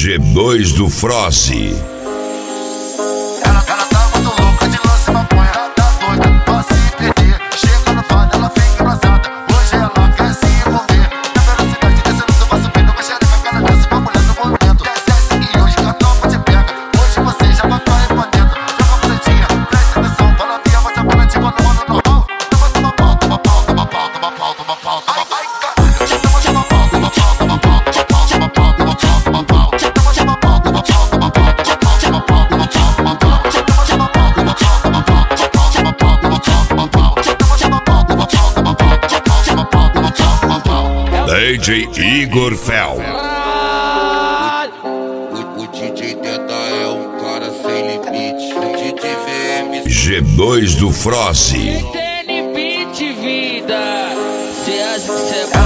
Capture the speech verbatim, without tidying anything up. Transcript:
G dois do Froze. Ela, ela tá muito louca de lance maconha, ela tá doida pra se perder. Chega no bar, ela vem engrosada, hoje ela quer se envolver. Na velocidade descendo, tu vai subindo com a xereca, aquela dança, uma mulher no movimento. Desce e hoje a tropa te pega, hoje você já vai cair pra dentro. Joga a bucetinha, presta atenção, fala via, você é bonativa no ano normal. Toma, toma pau, toma pau, toma pau, toma pau, toma pau, toma pau. Toma, toma pau, toma pau, toma pau, toma pau, toma pau, toma pau, toma pau. Toma, toma pau, toma pau, toma pau, toma pau, toma pau, toma pau. D J Igor Fel. O, o D J Teta é um cara sem limite. O D J V M G dois do Froze. Tem limite, vida. Cê acha que cê é